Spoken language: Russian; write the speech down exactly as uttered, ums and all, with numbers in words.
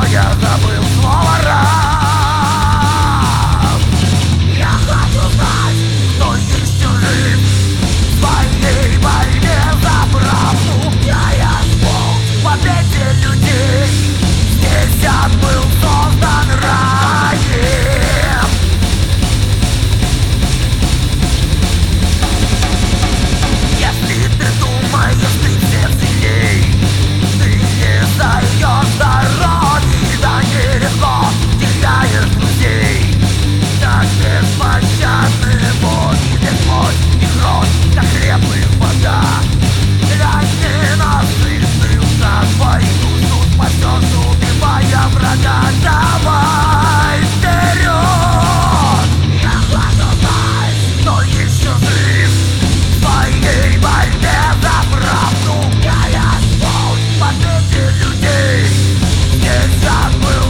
я забыл слово раб. Я хочу знать, кто еще жив в своей борьбе за правду. Я язбол в победе людей, здесь ад был создан раем. Если ты думаешь, ты всех сильней, ты не зайдешь с дороги, да нелегко теряешь друзей. Так беспощадны боги, без плоть и кровь, как хлеб и вода. Для ненасытных за твою душу спасешь, убивая врага. Давай вперед! Я хочу знать, кто еще жив в своей борьбе за правду. Я язбол в победе людей, здесь ад был